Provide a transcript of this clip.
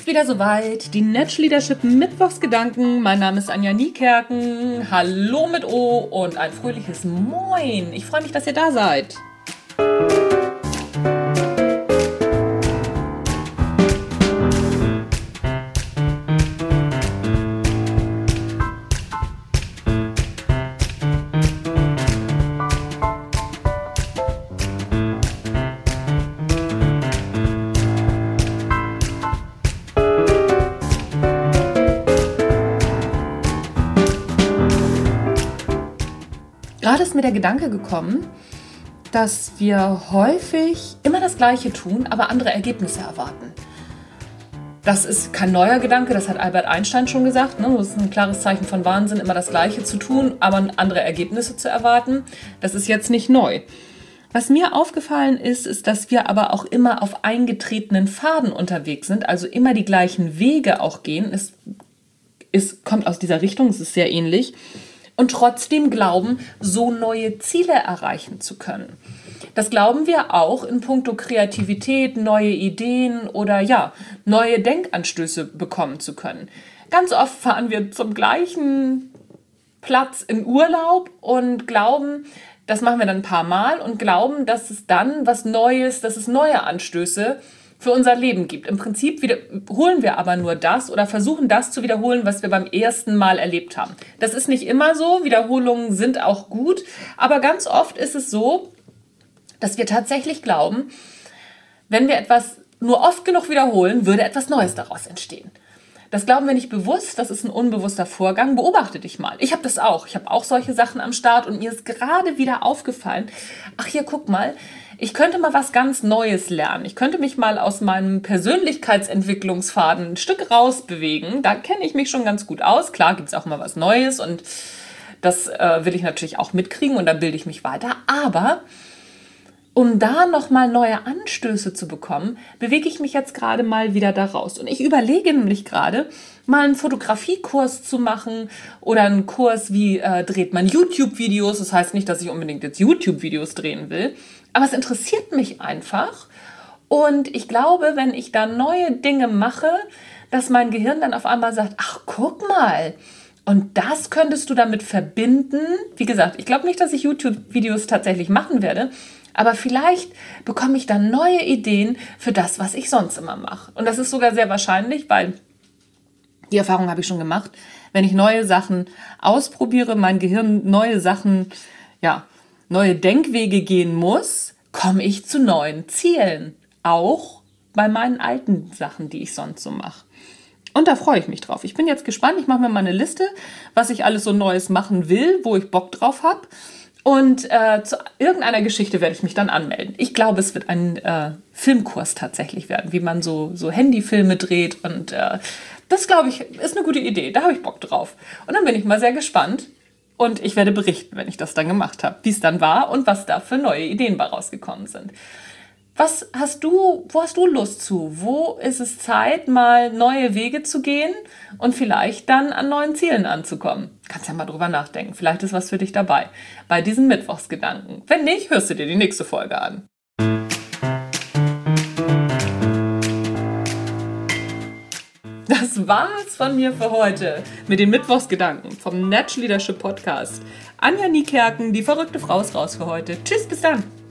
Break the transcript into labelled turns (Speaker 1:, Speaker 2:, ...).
Speaker 1: ist wieder soweit. Die Natural Leadership Mittwochsgedanken. Mein Name ist Anja Niekerken. Hallo mit O und ein fröhliches Moin. Ich freue mich, dass ihr da seid. Gerade ist mir der Gedanke gekommen, dass wir häufig immer das Gleiche tun, aber andere Ergebnisse erwarten. Das ist kein neuer Gedanke, das hat Albert Einstein schon gesagt. Das ist ein klares Zeichen von Wahnsinn, immer das Gleiche zu tun, aber andere Ergebnisse zu erwarten. Das ist jetzt nicht neu. Was mir aufgefallen ist, dass wir aber auch immer auf eingetretenen Pfaden unterwegs sind, also immer die gleichen Wege auch gehen. Es kommt aus dieser Richtung, es ist sehr ähnlich. Und trotzdem glauben, so neue Ziele erreichen zu können. Das glauben wir auch in puncto Kreativität, neue Ideen oder neue Denkanstöße bekommen zu können. Ganz oft fahren wir zum gleichen Platz in Urlaub und glauben, das machen wir dann ein paar Mal und glauben, dass es dann was Neues, dass es neue Anstöße für unser Leben gibt. Im Prinzip wiederholen wir aber nur das oder versuchen das zu wiederholen, was wir beim ersten Mal erlebt haben. Das ist nicht immer so, Wiederholungen sind auch gut, aber ganz oft ist es so, dass wir tatsächlich glauben, wenn wir etwas nur oft genug wiederholen, würde etwas Neues daraus entstehen. Das glauben wir nicht bewusst, das ist ein unbewusster Vorgang. Beobachte dich mal. Ich habe das auch. Ich habe auch solche Sachen am Start und mir ist gerade wieder aufgefallen, ach hier, guck mal, ich könnte mal was ganz Neues lernen. Ich könnte mich mal aus meinem Persönlichkeitsentwicklungsfaden ein Stück rausbewegen. Da kenne ich mich schon ganz gut aus. Klar gibt es auch mal was Neues und das will ich natürlich auch mitkriegen und da bilde ich mich weiter. Aber um da nochmal neue Anstöße zu bekommen, bewege ich mich jetzt gerade mal wieder da raus. Und ich überlege nämlich gerade, mal einen Fotografiekurs zu machen oder einen Kurs, wie dreht man YouTube-Videos. Das heißt nicht, dass ich unbedingt jetzt YouTube-Videos drehen will, aber es interessiert mich einfach. Und ich glaube, wenn ich da neue Dinge mache, dass mein Gehirn dann auf einmal sagt, ach, guck mal, und das könntest du damit verbinden. Wie gesagt, ich glaube nicht, dass ich YouTube-Videos tatsächlich machen werde, aber vielleicht bekomme ich dann neue Ideen für das, was ich sonst immer mache. Und das ist sogar sehr wahrscheinlich, weil die Erfahrung habe ich schon gemacht, wenn ich neue Sachen ausprobiere, mein Gehirn neue Sachen, neue Denkwege gehen muss, komme ich zu neuen Zielen. Auch bei meinen alten Sachen, die ich sonst so mache. Und da freue ich mich drauf. Ich bin jetzt gespannt. Ich mache mir mal eine Liste, was ich alles so Neues machen will, wo ich Bock drauf habe. Und zu irgendeiner Geschichte werde ich mich dann anmelden. Ich glaube, es wird ein Filmkurs tatsächlich werden, wie man so Handyfilme dreht. Und das, glaube ich, ist eine gute Idee. Da habe ich Bock drauf. Und dann bin ich mal sehr gespannt. Und ich werde berichten, wenn ich das dann gemacht habe, wie es dann war und was da für neue Ideen bei rausgekommen sind. Wo hast du Lust zu? Wo ist es Zeit, mal neue Wege zu gehen und vielleicht dann an neuen Zielen anzukommen? Kannst ja mal drüber nachdenken. Vielleicht ist was für dich dabei bei diesen Mittwochsgedanken. Wenn nicht, hörst du dir die nächste Folge an. Das war's von mir für heute mit den Mittwochsgedanken vom Natural Leadership Podcast. Anja Niekerken, die verrückte Frau ist raus für heute. Tschüss, bis dann.